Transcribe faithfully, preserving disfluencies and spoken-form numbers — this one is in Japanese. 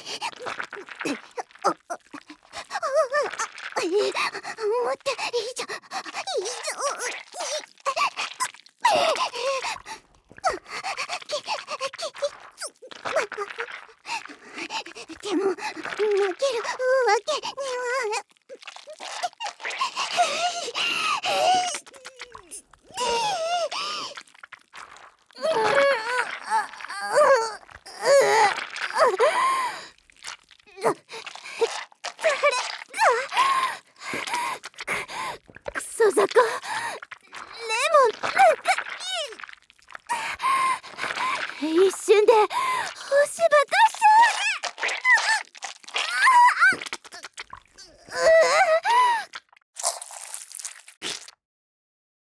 思った以上以上でも負けるわけには。クソザコレモンなんかいい。一